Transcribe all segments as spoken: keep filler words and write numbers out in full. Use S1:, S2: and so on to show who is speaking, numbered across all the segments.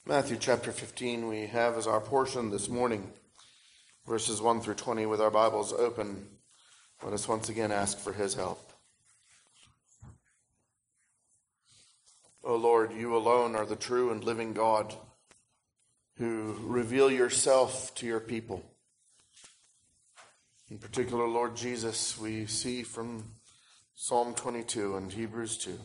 S1: Matthew chapter fifteen we have as our portion this morning, verses one through twenty. With our Bibles open, let us once again ask for his help. O Lord, you alone are the true and living God, who reveal yourself to your people. In particular, Lord Jesus, we see from Psalm twenty-two and Hebrews two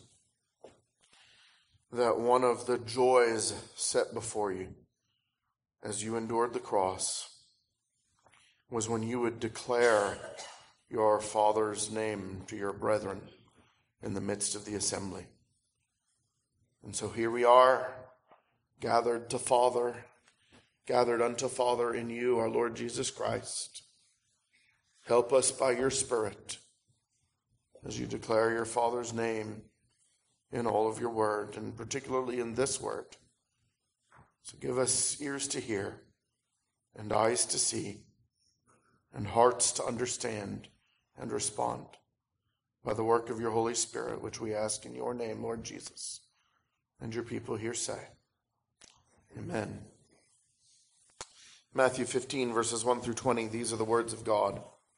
S1: that one of the joys set before you as you endured the cross was when you would declare your Father's name to your brethren in the midst of the assembly. And so here we are, gathered to Father, gathered unto Father in you, our Lord Jesus Christ. Help us by your Spirit as you declare your Father's name in all of your word, and particularly in this word. So give us ears to hear, and eyes to see, and hearts to understand and respond by the work of your Holy Spirit, which we ask in your name, Lord Jesus. And your people here say, Amen. Matthew fifteen, verses one through twenty, these are the words of God.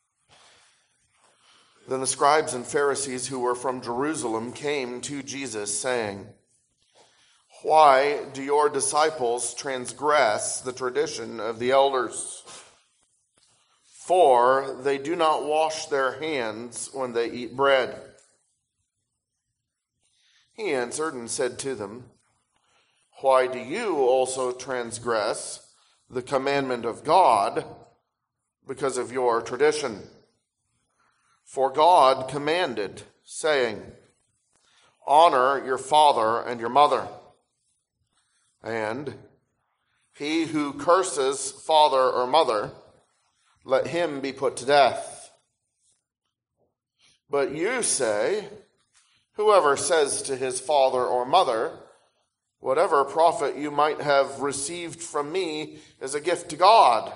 S1: Then the scribes and Pharisees who were from Jerusalem came to Jesus, saying, Why do your disciples transgress the tradition of the elders? For they do not wash their hands when they eat bread. He answered and said to them, Why do you also transgress the commandment of God because of your tradition? For God commanded, saying, Honor your father and your mother, and he who curses father or mother, let him be put to death. But you say, Whoever says to his father or mother, Whatever profit you might have received from me is a gift to God,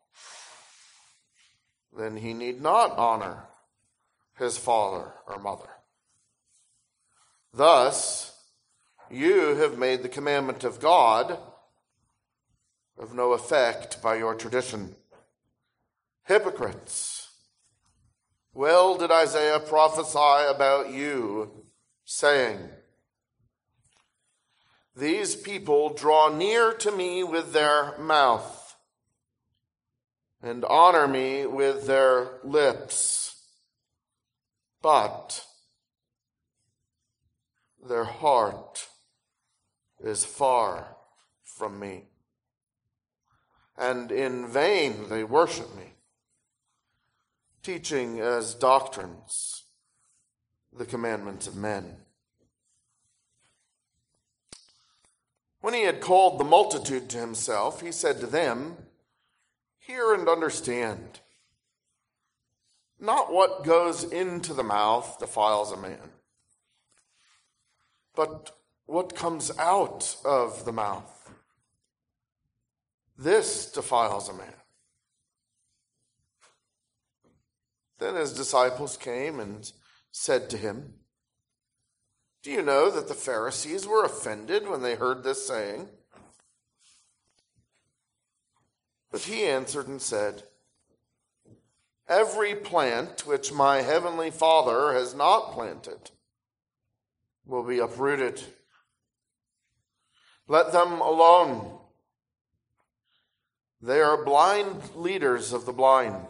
S1: then he need not honor his father or mother. Thus, you have made the commandment of God of no effect by your tradition. Hypocrites! Well did Isaiah prophesy about you, saying, These people draw near to me with their mouth and honor me with their lips, but their heart is far from me, and in vain they worship me, teaching as doctrines the commandments of men. When he had called the multitude to himself, he said to them, Hear and understand. Not what goes into the mouth defiles a man, but what comes out of the mouth. This defiles a man. Then his disciples came and said to him, Do you know that the Pharisees were offended when they heard this saying? But he answered and said, Every plant which my heavenly Father has not planted will be uprooted. Let them alone. They are blind leaders of the blind.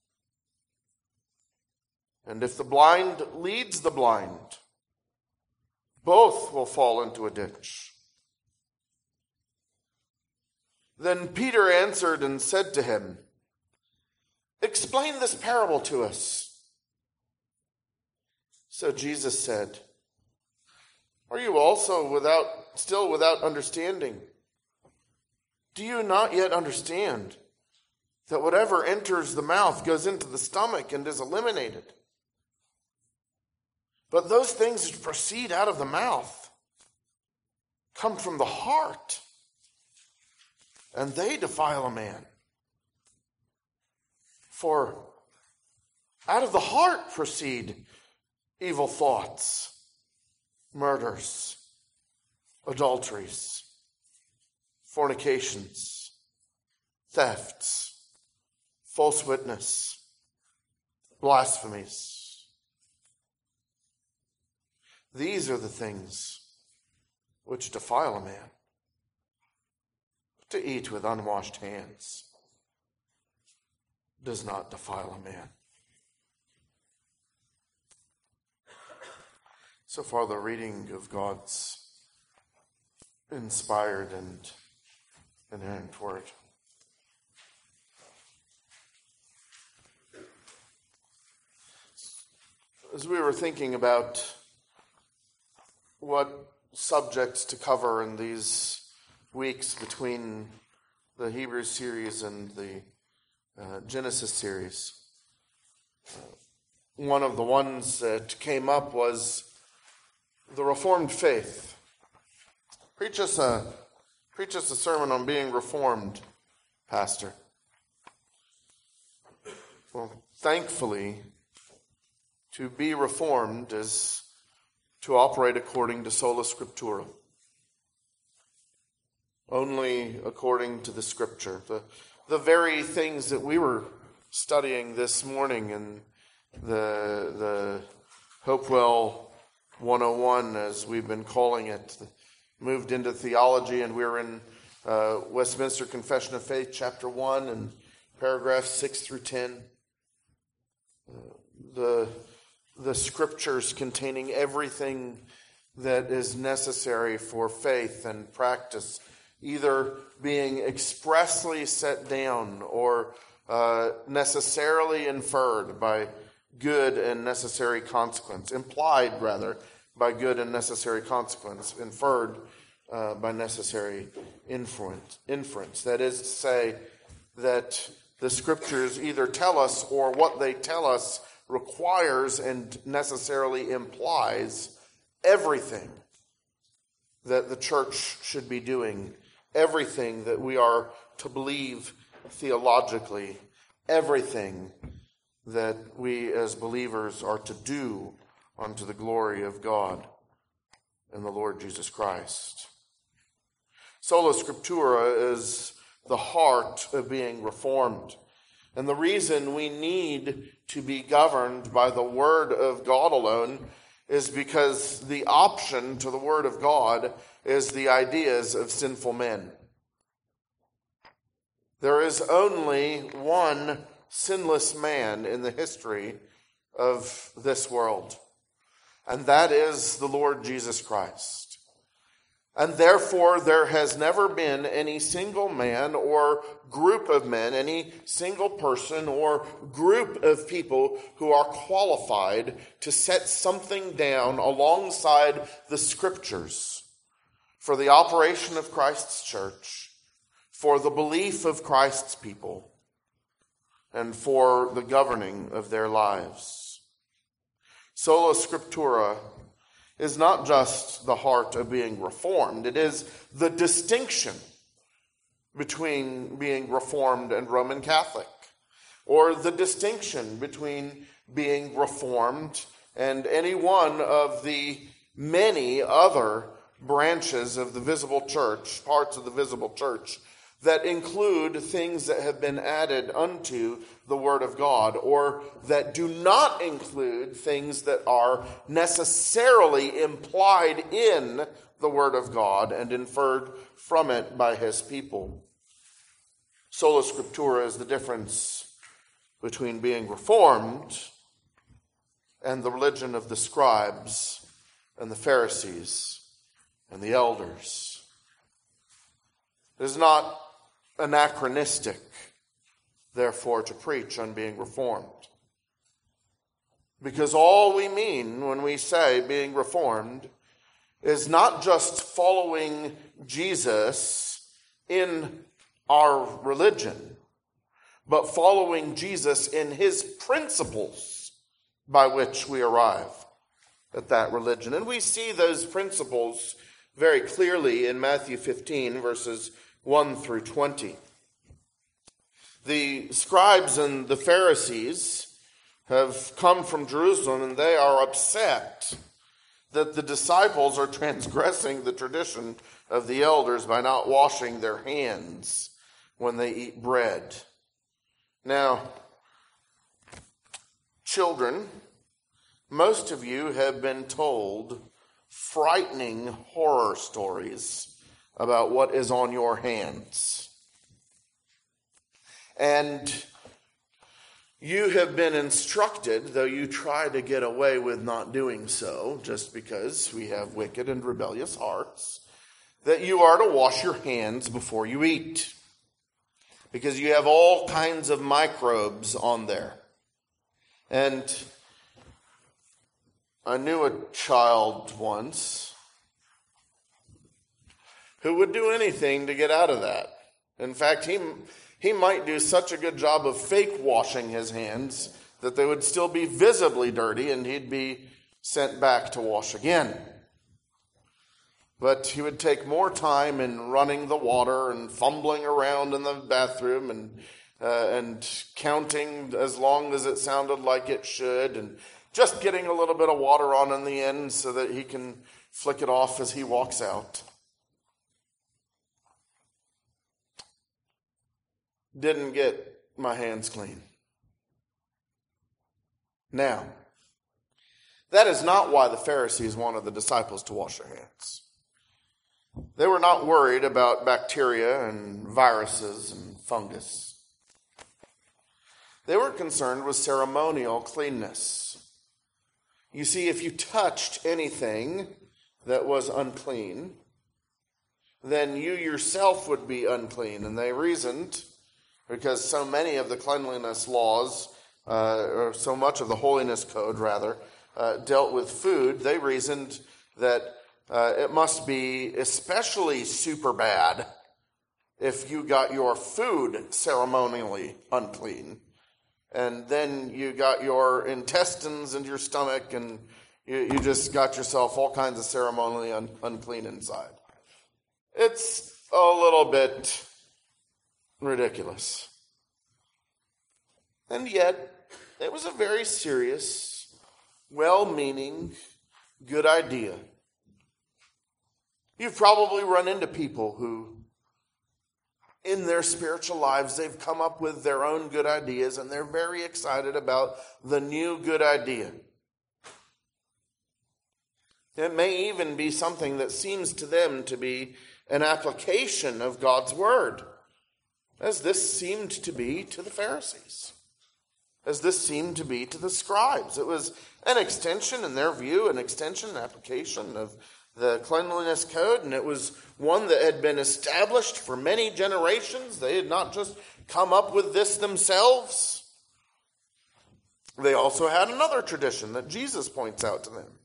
S1: And if the blind leads the blind, both will fall into a ditch. Then Peter answered and said to him, Explain this parable to us. So Jesus said, Are you also without, still without understanding? Do you not yet understand that whatever enters the mouth goes into the stomach and is eliminated? But those things which proceed out of the mouth come from the heart, and they defile a man. For out of the heart proceed evil thoughts, murders, adulteries, fornications, thefts, false witness, blasphemies. These are the things which defile a man. To eat with unwashed hands does not defile a man. So far, the reading of God's inspired and inerrant word. As we were thinking about what subjects to cover in these weeks between the Hebrews series and the uh, Genesis series, uh, one of the ones that came up was the Reformed faith. Preach us a preach us a sermon on being Reformed, Pastor. Well, thankfully, to be Reformed is to operate according to sola scriptura. Only according to the Scripture. The, the very things that we were studying this morning in the, the Hopewell one oh one, as we've been calling it, moved into theology, and we're in uh, Westminster Confession of Faith, chapter one, and paragraphs six through ten. Uh, the, the Scriptures containing everything that is necessary for faith and practice, either being expressly set down or uh, necessarily inferred by good and necessary consequence, implied rather by good and necessary consequence, inferred uh, by necessary inference. Inference. That is to say that the Scriptures either tell us, or what they tell us requires and necessarily implies everything that the church should be doing, everything that we are to believe theologically, everything that we as believers are to do unto the glory of God and the Lord Jesus Christ. Sola Scriptura is the heart of being Reformed. And the reason we need to be governed by the Word of God alone is because the option to the Word of God is the ideas of sinful men. There is only one sinless man in the history of this world, and that is the Lord Jesus Christ. And therefore, there has never been any single man or group of men, any single person or group of people who are qualified to set something down alongside the Scriptures for the operation of Christ's church, for the belief of Christ's people, and for the governing of their lives. Sola Scriptura is not just the heart of being Reformed. It is the distinction between being Reformed and Roman Catholic, or the distinction between being Reformed and any one of the many other branches of the visible church, parts of the visible church, that include things that have been added unto the Word of God, or that do not include things that are necessarily implied in the Word of God and inferred from it by His people. Sola Scriptura is the difference between being Reformed and the religion of the scribes and the Pharisees and the elders. It is not anachronistic, therefore, to preach on being Reformed. Because all we mean when we say being Reformed is not just following Jesus in our religion, but following Jesus in His principles by which we arrive at that religion. And we see those principles very clearly in Matthew fifteen, verses one through twenty. The scribes and the Pharisees have come from Jerusalem, and they are upset that the disciples are transgressing the tradition of the elders by not washing their hands when they eat bread. Now, children, most of you have been told frightening horror stories about what is on your hands. And you have been instructed, though you try to get away with not doing so, just because we have wicked and rebellious hearts, that you are to wash your hands before you eat, because you have all kinds of microbes on there. And I knew a child once who would do anything to get out of that. In fact, he he might do such a good job of fake washing his hands that they would still be visibly dirty and he'd be sent back to wash again. But he would take more time in running the water and fumbling around in the bathroom and uh, and counting as long as it sounded like it should, and just getting a little bit of water on in the end so that he can flick it off as he walks out. Didn't get my hands clean. Now, that is not why the Pharisees wanted the disciples to wash their hands. They were not worried about bacteria and viruses and fungus. They were concerned with ceremonial cleanness. You see, if you touched anything that was unclean, then you yourself would be unclean. And they reasoned, because so many of the cleanliness laws, uh, or so much of the holiness code, rather, uh, dealt with food, they reasoned that uh, it must be especially super bad if you got your food ceremonially unclean. And then you got your intestines and your stomach, and you, you just got yourself all kinds of ceremonially un, unclean inside. It's a little bit ridiculous. And yet, it was a very serious, well-meaning, good idea. You've probably run into people who, in their spiritual lives, they've come up with their own good ideas, and they're very excited about the new good idea. It may even be something that seems to them to be an application of God's word, as this seemed to be to the Pharisees, as this seemed to be to the scribes. It was an extension, in their view, an extension, an application of the cleanliness code, and it was one that had been established for many generations. They had not just come up with this themselves. They also had another tradition that Jesus points out to them.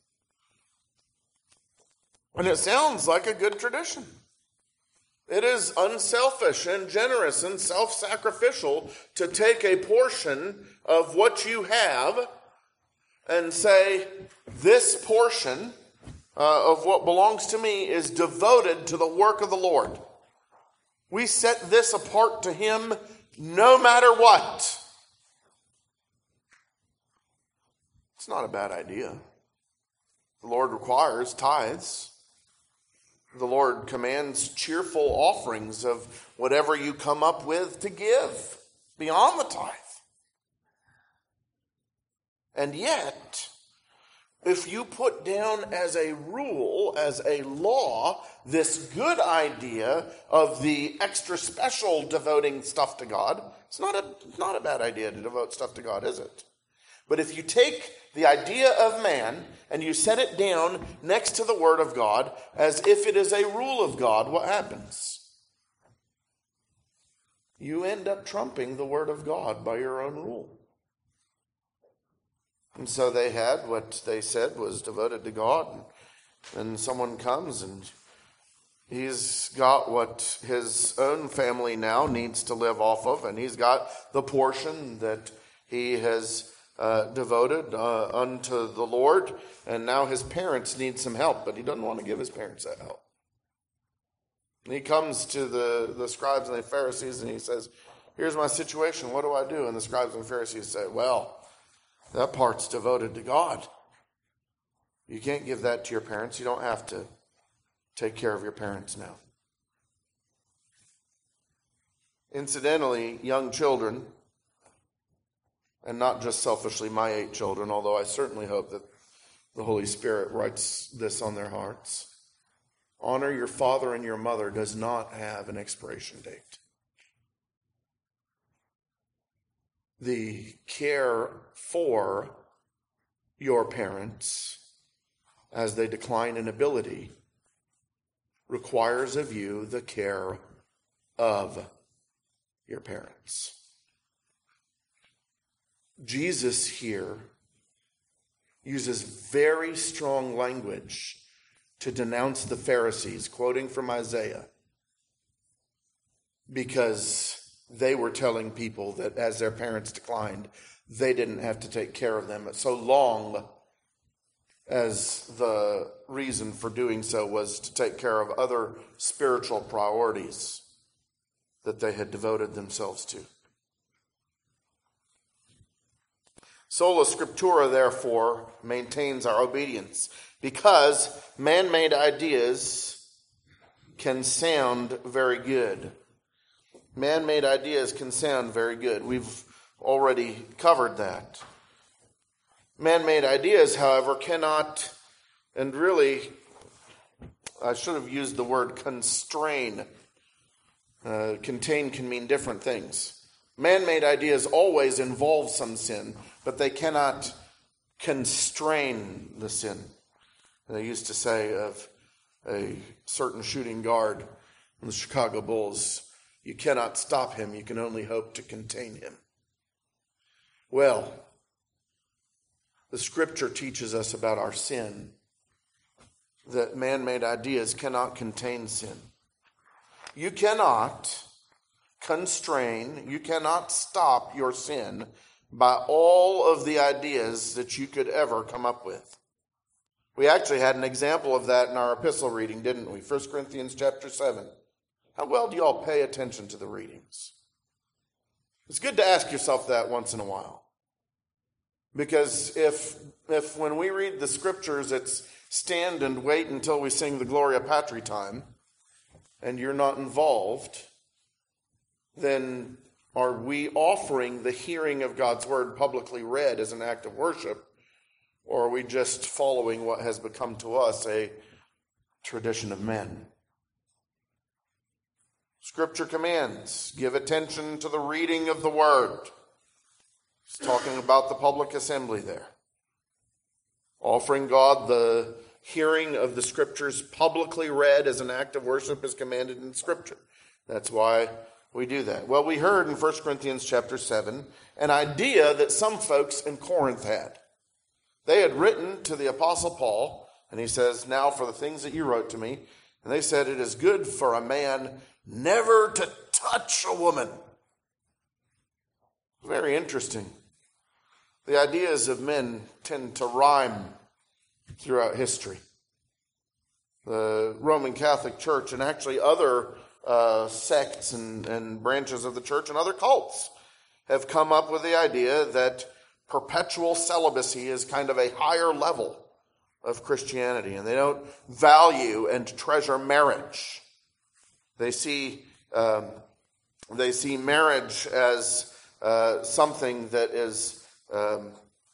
S1: And it sounds like a good tradition. It is unselfish and generous and self-sacrificial to take a portion of what you have and say, this portion uh, of what belongs to me is devoted to the work of the Lord. We set this apart to Him no matter what. It's not a bad idea. The Lord requires tithes. The Lord commands cheerful offerings of whatever you come up with to give beyond the tithe. And yet, if you put down as a rule, as a law, this good idea of the extra special devoting stuff to God, it's not a, not a bad idea to devote stuff to God, is it? But if you take the idea of man and you set it down next to the Word of God as if it is a rule of God, what happens? You end up trumping the Word of God by your own rule. And so they had what they said was devoted to God. And someone comes and he's got what his own family now needs to live off of. And he's got the portion that he has uh, devoted uh, unto the Lord. And now his parents need some help, but he doesn't want to give his parents that help. And he comes to the, the scribes and the Pharisees and he says, here's my situation. What do I do? And the scribes and Pharisees say, well, that part's devoted to God. You can't give that to your parents. You don't have to. Take care of your parents now. Incidentally, young children, and not just selfishly my eight children, although I certainly hope that the Holy Spirit writes this on their hearts. Honor your father and your mother does not have an expiration date. The care for your parents as they decline in ability requires of you the care of your parents. Jesus here uses very strong language to denounce the Pharisees, quoting from Isaiah, because they were telling people that as their parents declined, they didn't have to take care of them so long as the reason for doing so was to take care of other spiritual priorities that they had devoted themselves to. Sola Scriptura, therefore, maintains our obedience, because man-made ideas can sound very good. Man-made ideas can sound very good. We've already covered that. Man-made ideas, however, cannot, and really, I should have used the word constrain. Uh, contain can mean different things. Man-made ideas always involve some sin, but they cannot constrain the sin. They used to say of a certain shooting guard in the Chicago Bulls, you cannot stop him, you can only hope to contain him. Well, the Scripture teaches us about our sin, that man-made ideas cannot contain sin. You cannot constrain, you cannot stop your sin by all of the ideas that you could ever come up with. We actually had an example of that in our epistle reading, didn't we? First Corinthians chapter seven. How well do you all pay attention to the readings? It's good to ask yourself that once in a while. Because if if when we read the Scriptures, it's stand and wait until we sing the Gloria Patri time, and you're not involved, then are we offering the hearing of God's word publicly read as an act of worship, or are we just following what has become to us a tradition of men? Scripture commands, give attention to the reading of the word. It's talking about the public assembly there. Offering God the hearing of the Scriptures publicly read as an act of worship is commanded in Scripture. That's why we do that. Well, we heard in First Corinthians chapter seven an idea that some folks in Corinth had. They had written to the Apostle Paul, and he says, now for the things that you wrote to me, and they said, it is good for a man never to touch a woman. Very interesting. The ideas of men tend to rhyme throughout history. The Roman Catholic Church and actually other uh, sects and, and branches of the church and other cults have come up with the idea that perpetual celibacy is kind of a higher level of Christianity, and they don't value and treasure marriage. They see um, they see marriage as uh, something that is um,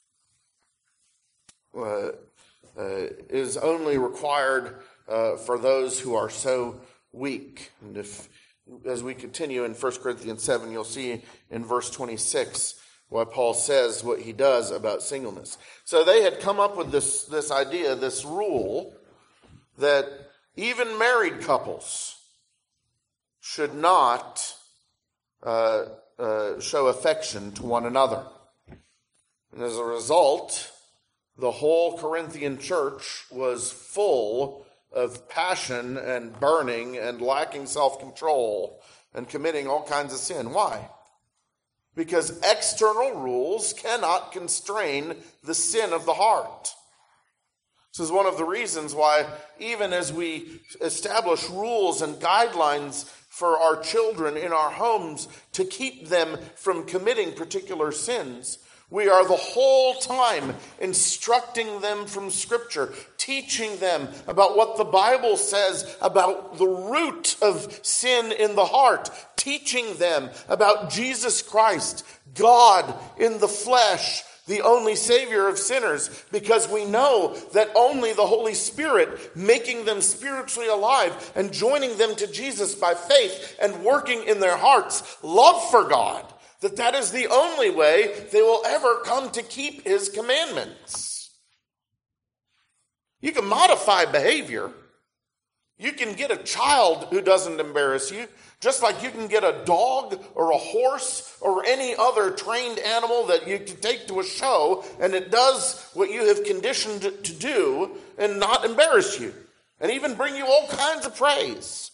S1: uh, uh, is only required uh, for those who are so weak. And if, as we continue in First Corinthians seven, you'll see in verse twenty-six why Paul says what he does about singleness. So they had come up with this, this idea, this rule, that even married couples should not uh, uh, show affection to one another. And as a result, the whole Corinthian church was full of passion and burning and lacking self-control and committing all kinds of sin. Why? Because external rules cannot constrain the sin of the heart. This is one of the reasons why, even as we establish rules and guidelines for our children in our homes to keep them from committing particular sins, We are the whole time instructing them from Scripture, teaching them about what the Bible says about the root of sin in the heart, teaching them about Jesus Christ, God in the flesh, the only Savior of sinners, because we know that only the Holy Spirit, making them spiritually alive and joining them to Jesus by faith and working in their hearts love for God, that that is the only way they will ever come to keep his commandments. You can modify behavior. You can get a child who doesn't embarrass you, just like you can get a dog or a horse or any other trained animal that you can take to a show, and it does what you have conditioned it to do and not embarrass you, and even bring you all kinds of praise.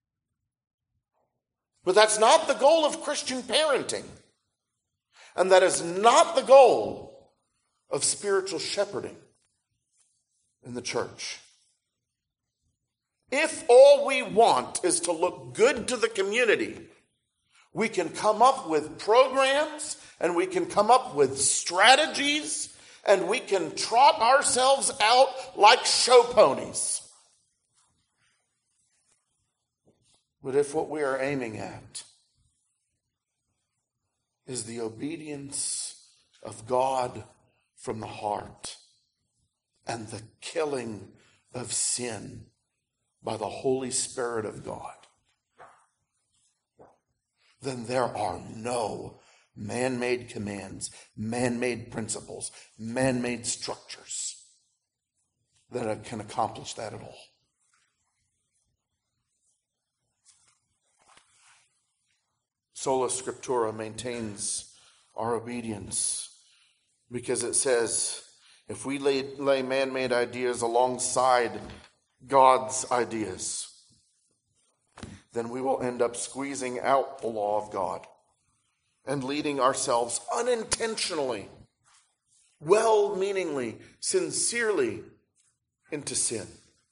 S1: But that's not the goal of Christian parenting. And that is not the goal of spiritual shepherding in the church. If all we want is to look good to the community, we can come up with programs and we can come up with strategies and we can trot ourselves out like show ponies. But if what we are aiming at is the obedience of God from the heart and the killing of sin by the Holy Spirit of God, then there are no man-made commands, man-made principles, man-made structures that can accomplish that at all. Sola Scriptura maintains our obedience because it says if we lay, lay man-made ideas alongside God's ideas, then we will end up squeezing out the law of God and leading ourselves unintentionally, well-meaningly, sincerely into sin.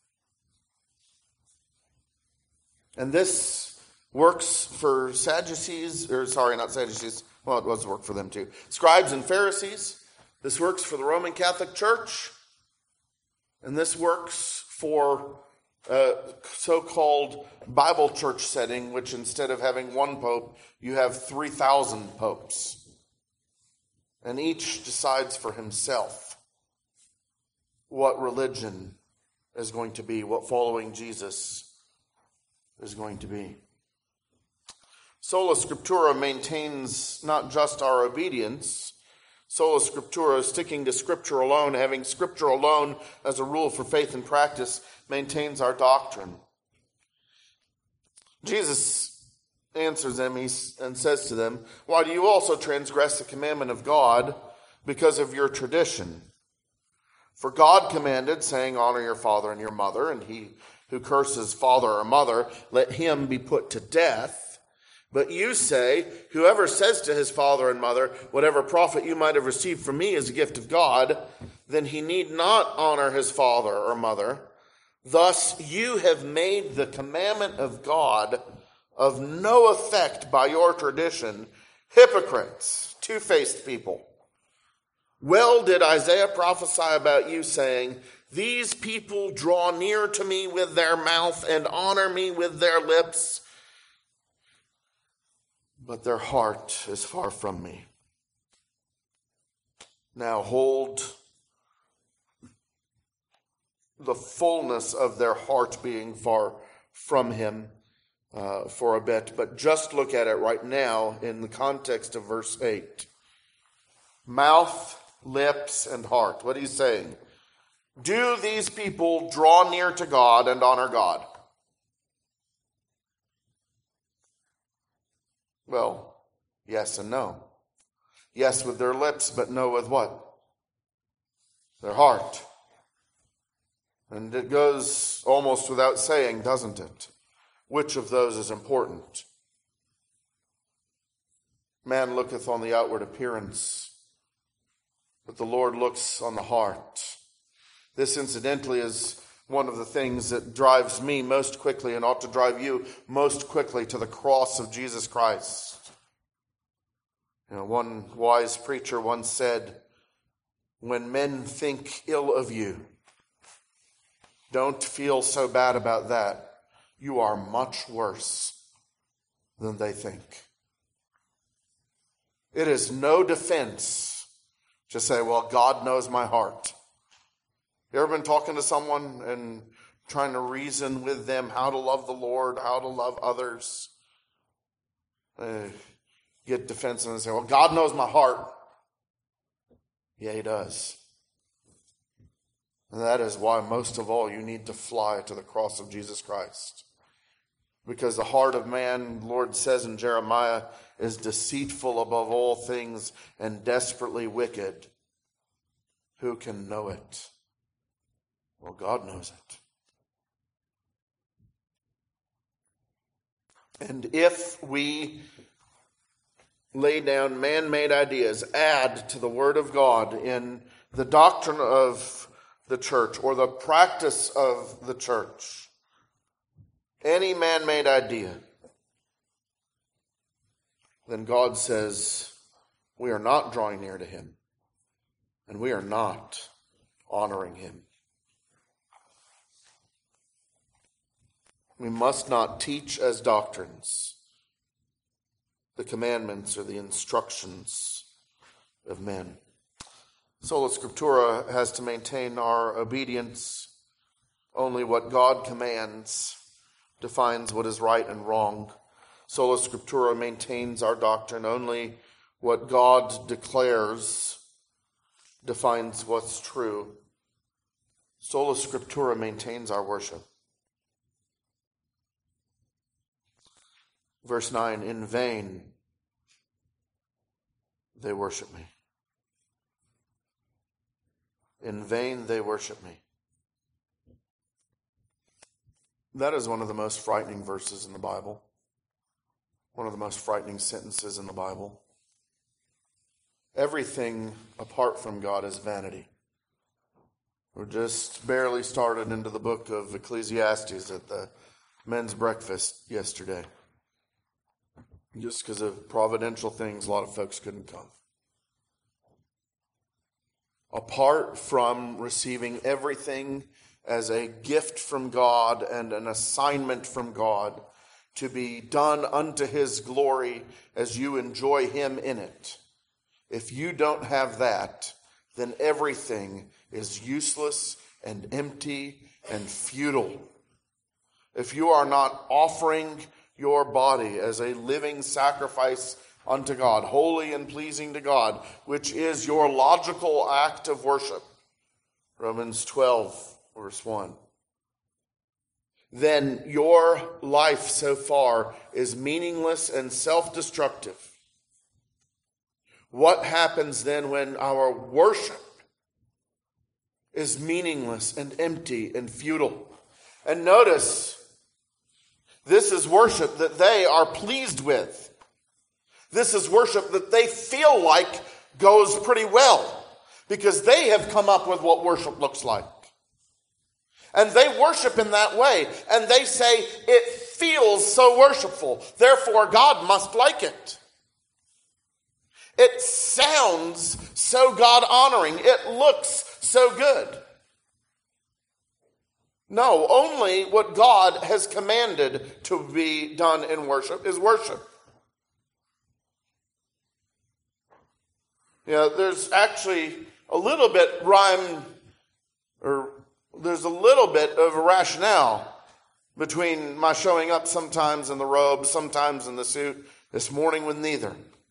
S1: And this works for Sadducees, or sorry, not Sadducees, well, it does work for them too. Scribes and Pharisees. This works for the Roman Catholic Church. And this works for a so-called Bible church setting, which instead of having one pope, you have three thousand popes. And each decides for himself what religion is going to be, what following Jesus is going to be. Sola Scriptura maintains not just our obedience. Sola Scriptura, sticking to Scripture alone, having Scripture alone as a rule for faith and practice, maintains our doctrine. Jesus answers them and says to them, "Why do you also transgress the commandment of God because of your tradition? For God commanded, saying, 'Honor your father and your mother,' and he who curses father or mother, let him be put to death. But you say, whoever says to his father and mother, 'Whatever profit you might have received from me is a gift of God,' then he need not honor his father or mother. Thus you have made the commandment of God of no effect by your tradition, hypocrites, two-faced people. Well did Isaiah prophesy about you, saying, 'These people draw near to me with their mouth and honor me with their lips, but their heart is far from me.' Now hold the fullness of their heart being far from him uh, for a bit, but just look at it right now in the context of verse eight. Mouth, lips, and heart. What he's saying? Do these people draw near to God and honor God? Well, yes and no. Yes with their lips, but no with what? Their heart. And it goes almost without saying, doesn't it? Which of those is important? Man looketh on the outward appearance, but the Lord looks on the heart. This, incidentally, is one of the things that drives me most quickly and ought to drive you most quickly to the cross of Jesus Christ. You know, one wise preacher once said, when men think ill of you, don't feel so bad about that. You are much worse than they think. It is no defense to say, well, God knows my heart. You ever been talking to someone and trying to reason with them how to love the Lord, how to love others? Uh, get defensive and say, well, God knows my heart. Yeah, he does. And that is why most of all you need to fly to the cross of Jesus Christ. Because the heart of man, the Lord says in Jeremiah, is deceitful above all things and desperately wicked. Who can know it? Well, God knows it. And if we lay down man-made ideas, add to the Word of God in the doctrine of the church or the practice of the church, any man-made idea, then God says we are not drawing near to him and we are not honoring him. We must not teach as doctrines the commandments or the instructions of men. Sola Scriptura has to maintain our obedience. Only what God commands defines what is right and wrong. Sola Scriptura maintains our doctrine. Only what God declares defines what's true. Sola Scriptura maintains our worship. Verse nine, in vain they worship me. In vain they worship me. That is one of the most frightening verses in the Bible. One of the most frightening sentences in the Bible. Everything apart from God is vanity. We're just barely started into the book of Ecclesiastes at the men's breakfast yesterday. Just because of providential things, a lot of folks couldn't come. Apart from receiving everything as a gift from God and an assignment from God to be done unto his glory as you enjoy him in it, if you don't have that, then everything is useless and empty and futile. If you are not offering your body as a living sacrifice unto God, holy and pleasing to God, which is your logical act of worship, Romans twelve, verse one, then your life so far is meaningless and self-destructive. What happens then when our worship is meaningless and empty and futile? And notice, this is worship that they are pleased with. This is worship that they feel like goes pretty well because they have come up with what worship looks like. And they worship in that way. And they say it feels so worshipful. Therefore, God must like it. It sounds so God-honoring. It looks so good. No, only what God has commanded to be done in worship is worship. You know, there's actually a little bit rhyme, or there's a little bit of a rationale between my showing up sometimes in the robe, sometimes in the suit, this morning with neither.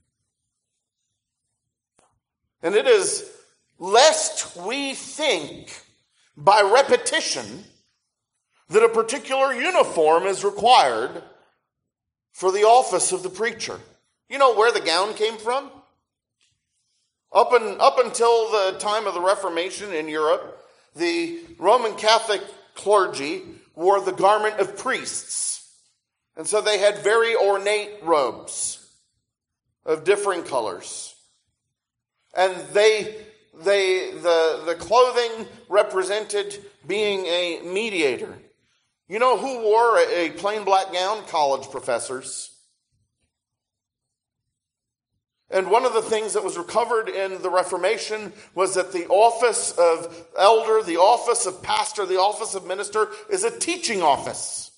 S1: And it is lest we think by repetition that a particular uniform is required for the office of the preacher. You know where the gown came from? Up, in, up until the time of the Reformation in Europe, the Roman Catholic clergy wore the garment of priests. And so they had very ornate robes of differing colors. And they, they, the, the clothing represented being a mediator. You know who wore a plain black gown? College professors. And one of the things that was recovered in the Reformation was that the office of elder, the office of pastor, the office of minister is a teaching office.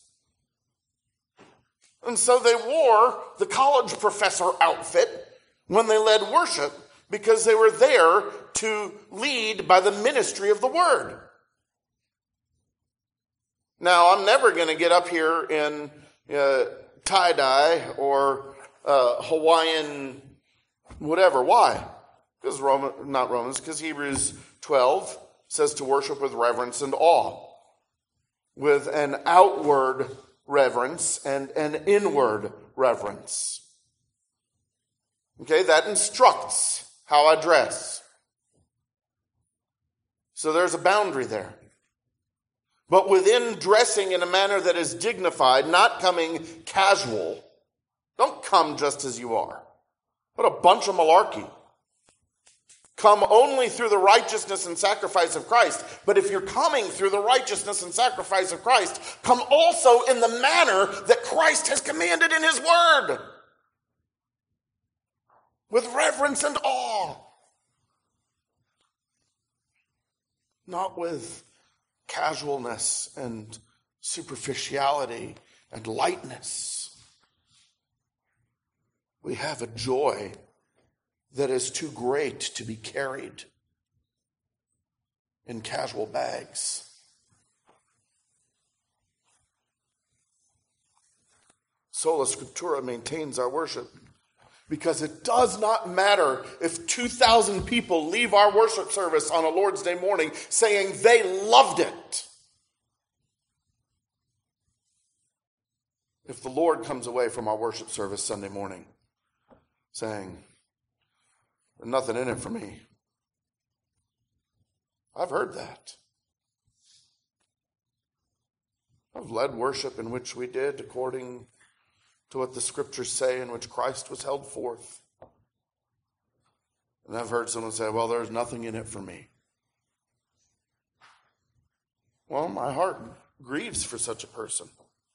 S1: And so they wore the college professor outfit when they led worship because they were there to lead by the ministry of the word. Now, I'm never going to get up here in uh, tie-dye or uh, Hawaiian whatever. Why? Because Roman, not Romans, because Hebrews twelve says to worship with reverence and awe, with an outward reverence and an inward reverence. Okay, that instructs how I dress. So there's a boundary there. But within dressing in a manner that is dignified, not coming casual, don't come just as you are. What a bunch of malarkey. Come only through the righteousness and sacrifice of Christ. But if you're coming through the righteousness and sacrifice of Christ, come also in the manner that Christ has commanded in his word. With reverence and awe. Not with casualness and superficiality and lightness. We have a joy that is too great to be carried in casual bags. Sola Scriptura maintains our worship because it does not matter if two thousand people leave our worship service on a Lord's Day morning saying they loved it. If the Lord comes away from our worship service Sunday morning saying, there's nothing in it for me. I've heard that. I've led worship in which we did according to what the scriptures say, in which Christ was held forth. And I've heard someone say, well, there's nothing in it for me. Well, my heart grieves for such a person.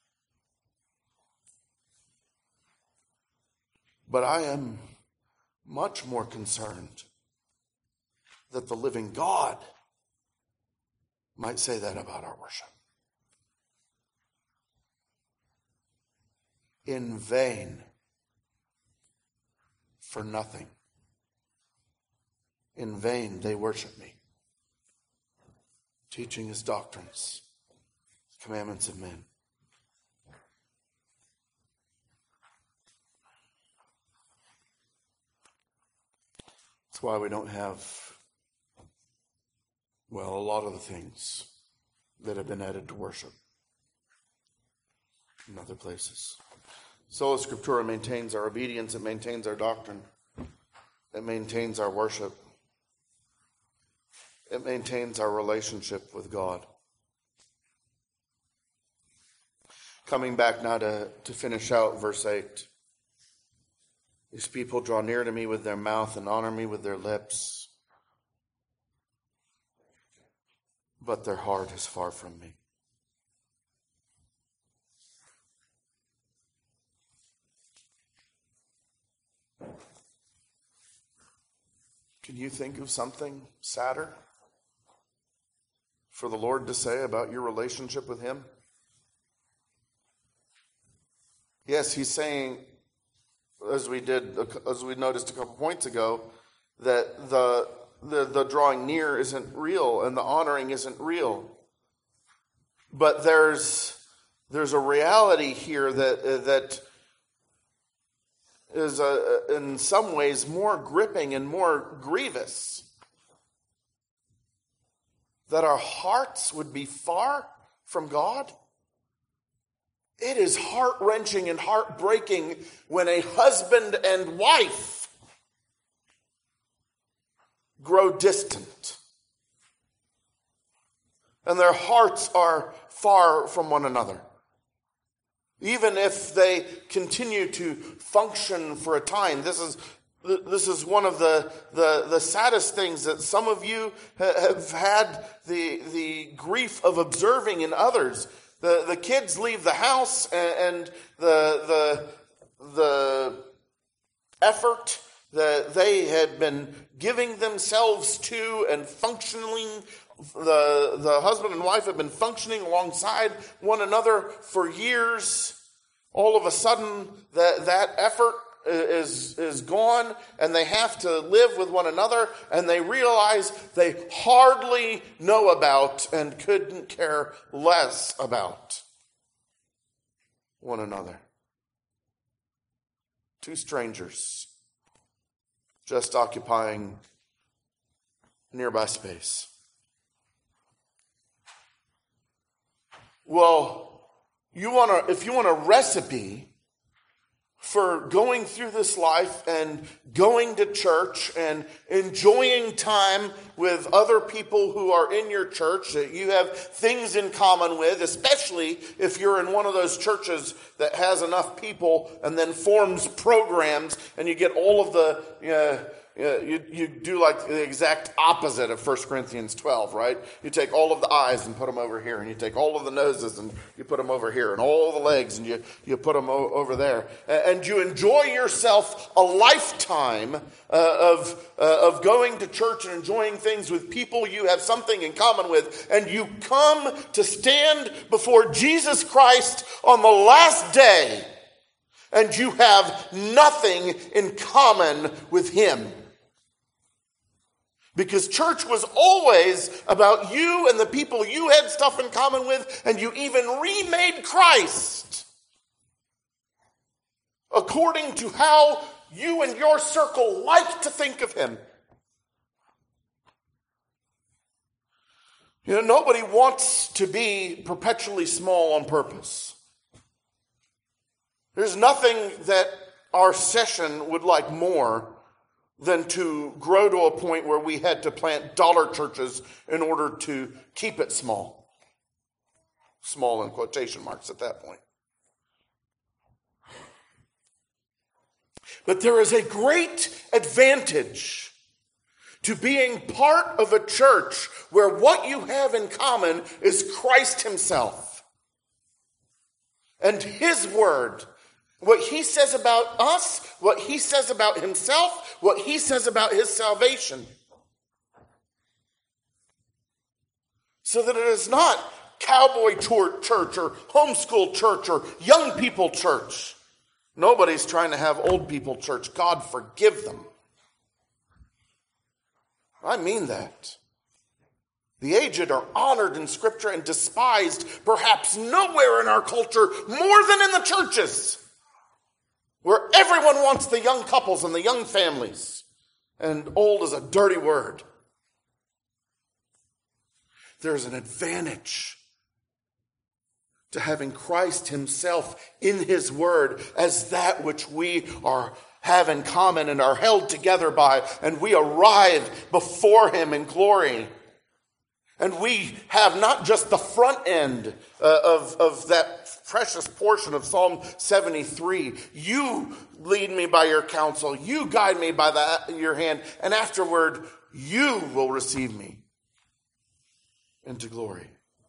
S1: But I am much more concerned that the living God might say that about our worship. In vain, for nothing. In vain they worship me, teaching his doctrines, commandments of men. That's why we don't have, well, a lot of the things that have been added to worship in other places. Sola Scriptura maintains our obedience, it maintains our doctrine, it maintains our worship, it maintains our relationship with God. Coming back now to, to finish out verse eight. These people draw near to me with their mouth and honor me with their lips, but their heart is far from me. Can you think of something sadder for the Lord to say about your relationship with him? Yes, he's saying, as we did, as we noticed a couple points ago, that the, the the drawing near isn't real and the honoring isn't real. But there's there's a reality here that that is a, in some ways more gripping and more grievous. That our hearts would be far from God. It is heart-wrenching and heartbreaking when a husband and wife grow distant. And their hearts are far from one another. Even if they continue to function for a time. This is this is one of the, the, the saddest things that some of you have had the, the grief of observing in others. The the kids leave the house and, and the the the effort that they had been giving themselves to and functioning, the, the husband and wife have been functioning alongside one another for years. All of a sudden, that, that effort is, is gone, and they have to live with one another, and they realize they hardly know about and couldn't care less about one another. Two strangers just occupying nearby space. Well, you want to, if you want a recipe for going through this life and going to church and enjoying time with other people who are in your church that you have things in common with, especially if you're in one of those churches that has enough people and then forms programs and you get all of the, you know, you, you do like the exact opposite of First Corinthians twelve, right? You take all of the eyes and put them over here, and you take all of the noses and you put them over here, and all the legs and you, you put them o- over there. And you enjoy yourself a lifetime uh, of, uh, of going to church and enjoying things with people you have something in common with, and you come to stand before Jesus Christ on the last day, and you have nothing in common with him. Because church was always about you and the people you had stuff in common with, and you even remade Christ according to how you and your circle like to think of him. You know, nobody wants to be perpetually small on purpose. There's nothing that our session would like more than to grow to a point where we had to plant dollar churches in order to keep it small. Small in quotation marks at that point. But there is a great advantage to being part of a church where what you have in common is Christ himself and his word. What he says about us, what he says about himself, what he says about his salvation. So that it is not cowboy tour church or homeschool church or young people church. Nobody's trying to have old people church. God forgive them. I mean that. The aged are honored in Scripture and despised perhaps nowhere in our culture more than in the churches, where everyone wants the young couples and the young families, and old is a dirty word. There's an advantage to having Christ himself in his word as that which we are have in common and are held together by, and we arrive before him in glory. And we have not just the front end uh, of, of that precious portion of Psalm seventy-three. You lead me by your counsel. You guide me by the, your hand. And afterward, you will receive me into glory.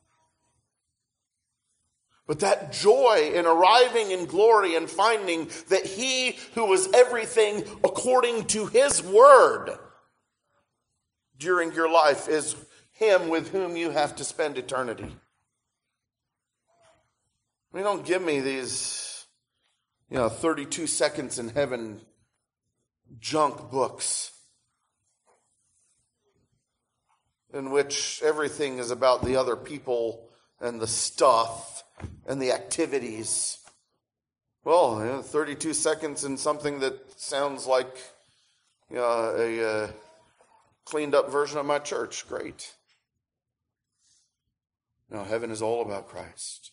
S1: But that joy in arriving in glory and finding that he who was everything according to his word during your life is him with whom you have to spend eternity. I mean, don't give me these, you know, thirty-two seconds in heaven junk books in which everything is about the other people and the stuff and the activities. Well, you know, thirty-two seconds in something that sounds like, you know, a uh, cleaned up version of my church. Great. No, heaven is all about Christ.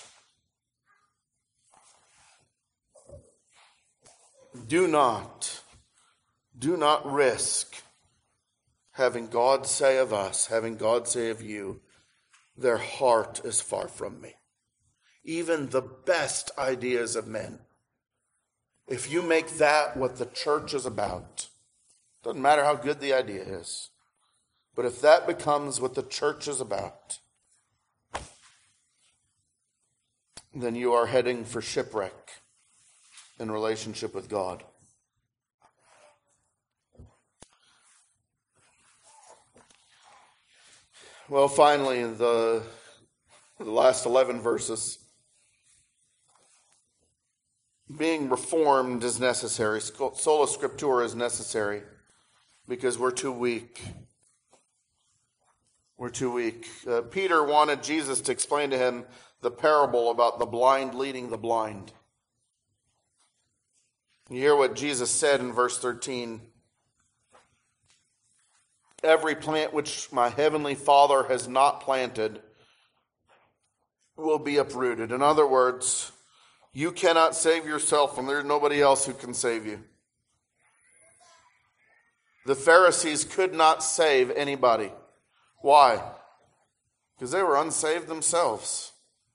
S1: Do not, do not risk having God say of us, having God say of you, their heart is far from me. Even the best ideas of men. If you make that what the church is about, doesn't matter how good the idea is, but if that becomes what the church is about, then you are heading for shipwreck in relationship with God. Well, finally, the, the last eleven verses. Being reformed is necessary. Sola Scriptura is necessary because we're too weak. We're too weak. Uh, Peter wanted Jesus to explain to him the parable about the blind leading the blind. You hear what Jesus said in verse thirteen. Every plant which my heavenly Father has not planted will be uprooted. In other words, you cannot save yourself, and there's nobody else who can save you. The Pharisees could not save anybody. Why? Because they were unsaved themselves.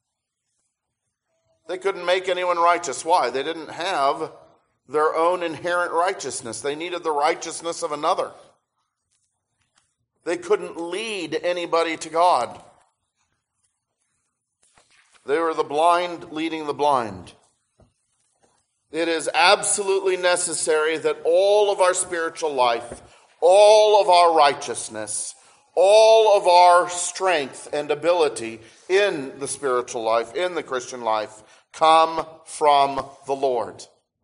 S1: They couldn't make anyone righteous. Why? They didn't have their own inherent righteousness. They needed the righteousness of another. They couldn't lead anybody to God. They were the blind leading the blind. It is absolutely necessary that all of our spiritual life, all of our righteousness, all of our strength and ability in the spiritual life, in the Christian life, come from the Lord.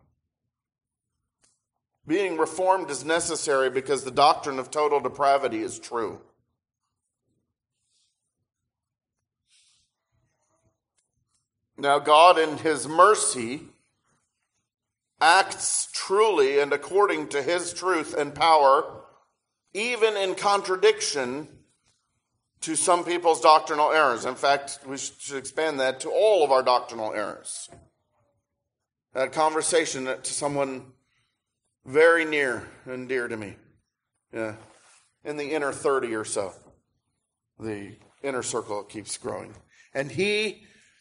S1: Being reformed is necessary because the doctrine of total depravity is true. Now, God, in His mercy, acts truly and according to His truth and power, even in contradiction to some people's doctrinal errors. In fact, we should expand that to all of our doctrinal errors. I had a conversation to someone very near and dear to me, yeah, in the inner thirty or so. The inner circle keeps growing. And he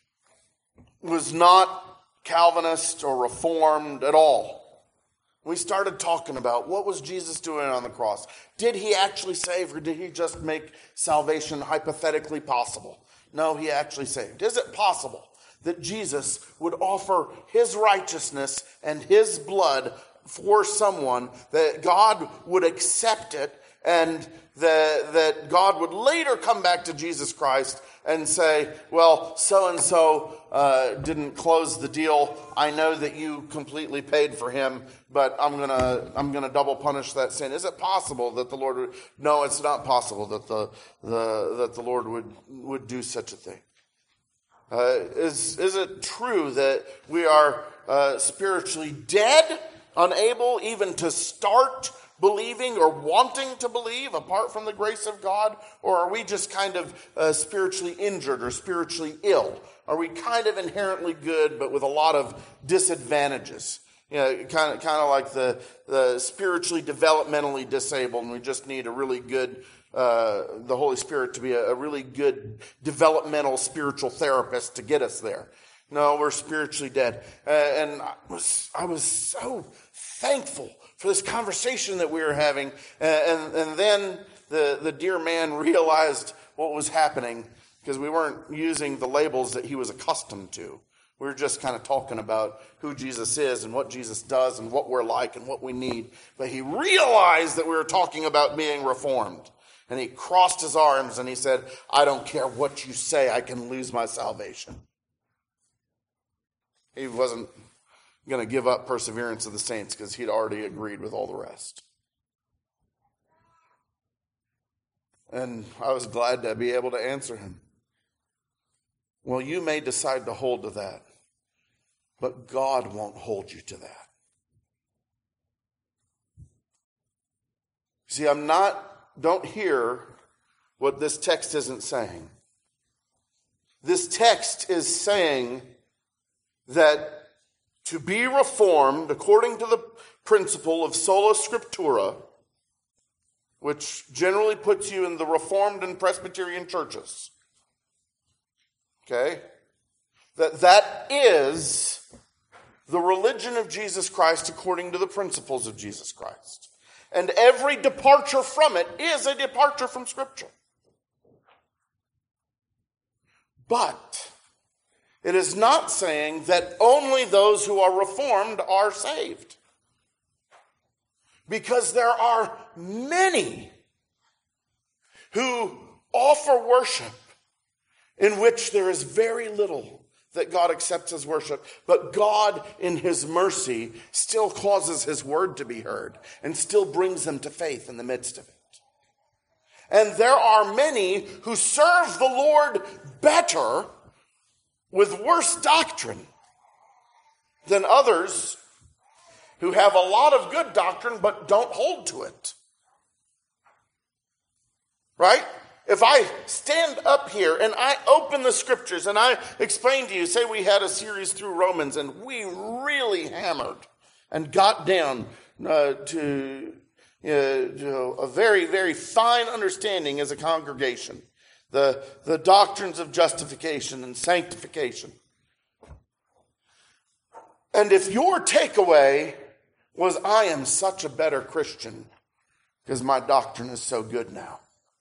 S1: was not Calvinist or Reformed at all. We started talking about what was Jesus doing on the cross. Did he actually save, or did he just make salvation hypothetically possible? No, he actually saved. Is it possible that Jesus would offer his righteousness and his blood for someone, that God would accept it, and that, that God would later come back to Jesus Christ and say, well, so-and-so uh, didn't close the deal. I know that you completely paid for him, but I'm gonna I'm gonna double punish that sin. Is it possible that the Lord would? No, it's not possible that the the that the Lord would would do such a thing. Uh, is is it true that we are uh, spiritually dead, unable even to start believing or wanting to believe apart from the grace of God? Or are we just kind of uh, spiritually injured or spiritually ill? Are we kind of inherently good but with a lot of disadvantages? You know, kind of kind of like the, the spiritually developmentally disabled, and we just need a really good, uh, the Holy Spirit to be a, a really good developmental spiritual therapist to get us there. No, we're spiritually dead. Uh, and I was, I was so thankful for this conversation that we were having. Uh, and, and then the, the dear man realized what was happening, because we weren't using the labels that he was accustomed to. We were just kind of talking about who Jesus is and what Jesus does and what we're like and what we need. But he realized that we were talking about being reformed. And he crossed his arms and he said, I don't care what you say, I can lose my salvation. He wasn't going to give up perseverance of the saints because he'd already agreed with all the rest. And I was glad to be able to answer him. Well, you may decide to hold to that, but God won't hold you to that. See, I'm not, don't hear what this text isn't saying. This text is saying that to be reformed, according to the principle of sola scriptura, which generally puts you in the Reformed and Presbyterian churches, okay, that that is the religion of Jesus Christ according to the principles of Jesus Christ. And every departure from it is a departure from Scripture. But it is not saying that only those who are reformed are saved. Because there are many who offer worship in which there is very little that God accepts as worship, but God in his mercy still causes his word to be heard and still brings them to faith in the midst of it. And there are many who serve the Lord better with worse doctrine than others who have a lot of good doctrine but don't hold to it. Right? If I stand up here and I open the scriptures and I explain to you, say we had a series through Romans and we really hammered and got down uh, to, uh, to a very, very fine understanding as a congregation, the, the doctrines of justification and sanctification. And if your takeaway was, I am such a better Christian because my doctrine is so good now,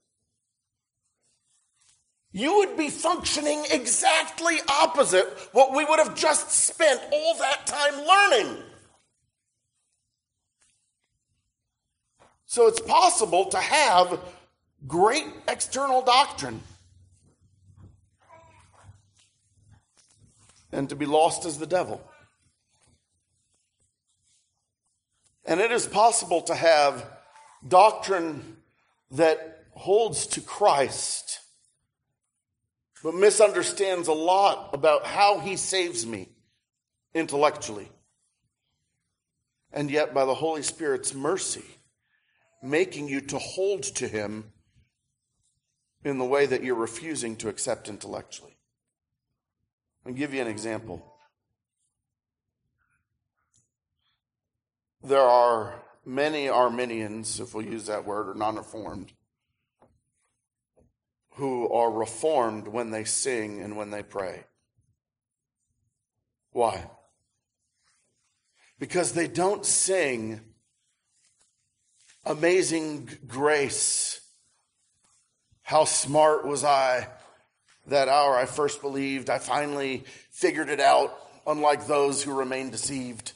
S1: you would be functioning exactly opposite what we would have just spent all that time learning. So it's possible to have great external doctrine and to be lost as the devil. And it is possible to have doctrine that holds to Christ but misunderstands a lot about how he saves me intellectually. And yet, by the Holy Spirit's mercy, making you to hold to him in the way that you're refusing to accept intellectually. I'll give you an example. There are many Arminians, if we'll use that word, or non-reformed, who are reformed when they sing and when they pray. Why? Because they don't sing Amazing Grace. How smart was I that hour I first believed. I finally figured it out, unlike those who remain deceived.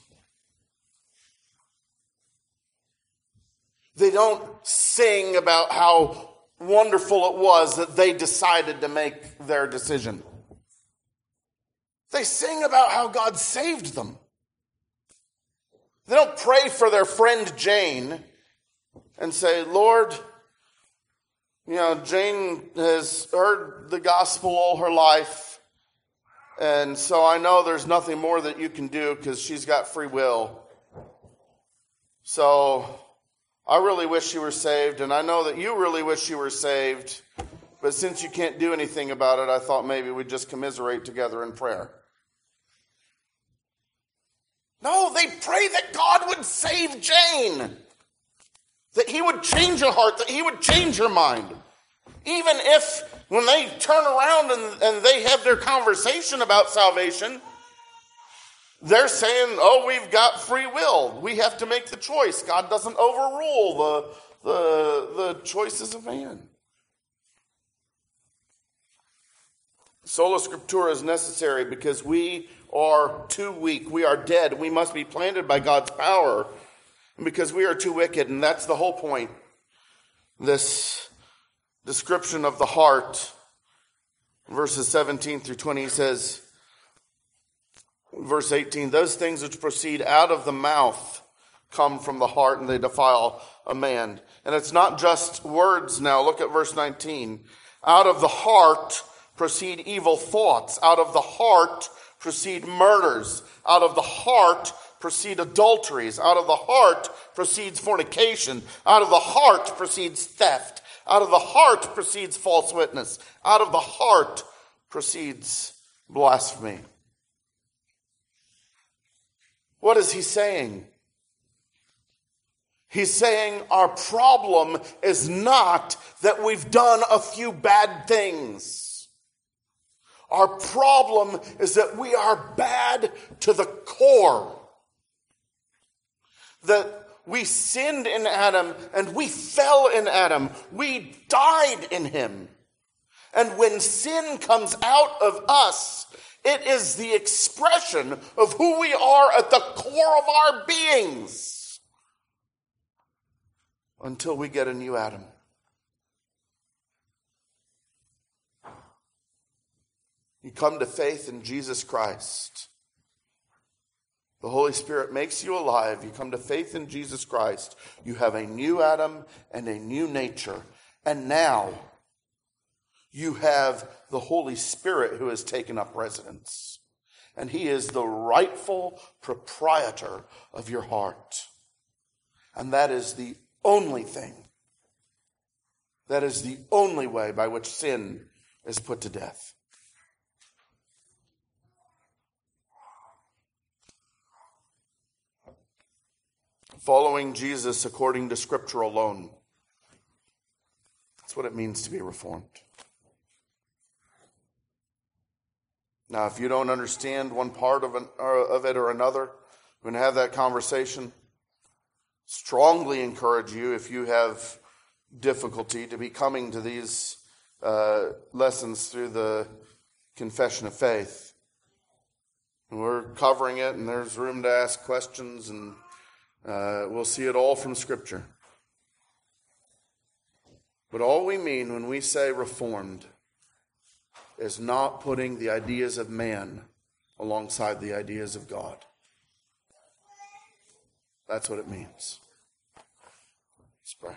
S1: They don't sing about how wonderful it was that they decided to make their decision. They sing about how God saved them. They don't pray for their friend Jane and say, Lord, you know, Jane has heard the gospel all her life, and so I know there's nothing more that you can do because she's got free will. So I really wish you were saved, and I know that you really wish you were saved, but since you can't do anything about it, I thought maybe we'd just commiserate together in prayer. No, they pray that God would save Jane, that he would change her heart, that he would change her mind. Even if, when they turn around and, and they have their conversation about salvation, they're saying, oh, we've got free will. We have to make the choice. God doesn't overrule the, the, the choices of man. Sola Scriptura is necessary because we are too weak. We are dead. We must be planted by God's power because we are too wicked. And that's the whole point. This description of the heart, verses seventeen through twenty, says, verse eighteen, those things which proceed out of the mouth come from the heart and they defile a man. And it's not just words now. Look at verse nineteen. Out of the heart proceed evil thoughts. Out of the heart proceed murders. Out of the heart proceed adulteries. Out of the heart proceeds fornication. Out of the heart proceeds theft. Out of the heart proceeds false witness. Out of the heart proceeds blasphemy. What is he saying? He's saying our problem is not that we've done a few bad things. Our problem is that we are bad to the core. That we sinned in Adam and we fell in Adam. We died in him. And when sin comes out of us, it is the expression of who we are at the core of our beings. Until we get a new Adam. You come to faith in Jesus Christ. The Holy Spirit makes you alive. You come to faith in Jesus Christ. You have a new Adam and a new nature. And now you have the Holy Spirit who has taken up residence. And he is the rightful proprietor of your heart. And that is the only thing. That is the only way by which sin is put to death. Following Jesus according to Scripture alone. That's what it means to be reformed. Now, if you don't understand one part of, an, uh, of it or another, we're going to have that conversation. Strongly encourage you, if you have difficulty, to be coming to these uh, lessons through the Confession of Faith. And we're covering it, and there's room to ask questions, and uh, we'll see it all from Scripture. But all we mean when we say reformed is not putting the ideas of man alongside the ideas of God. That's what it means. Let's pray.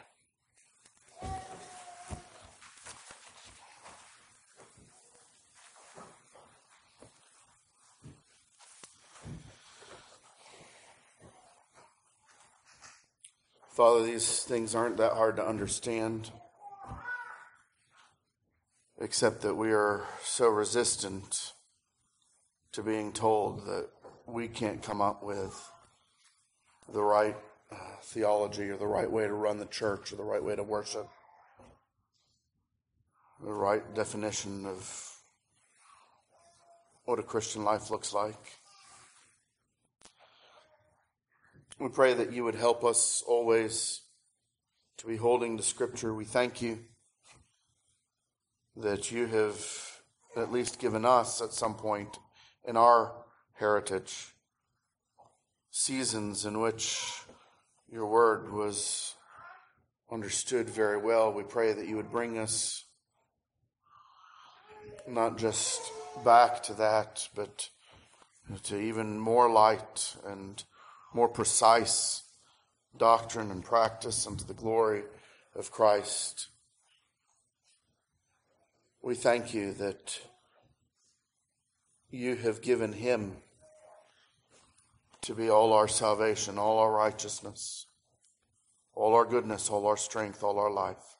S1: Father, these things aren't that hard to understand, except that we are so resistant to being told that we can't come up with the right uh, theology or the right way to run the church or the right way to worship, the right definition of what a Christian life looks like. We pray that you would help us always to be holding to Scripture. We thank you that you have at least given us at some point in our heritage seasons in which your word was understood very well. We pray that you would bring us not just back to that, but to even more light and more precise doctrine and practice unto the glory of Christ. We thank you that you have given him to be all our salvation, all our righteousness, all our goodness, all our strength, all our life.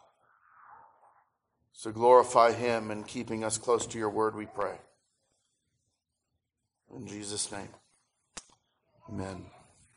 S1: So glorify him in keeping us close to your word, we pray. In Jesus' name, amen.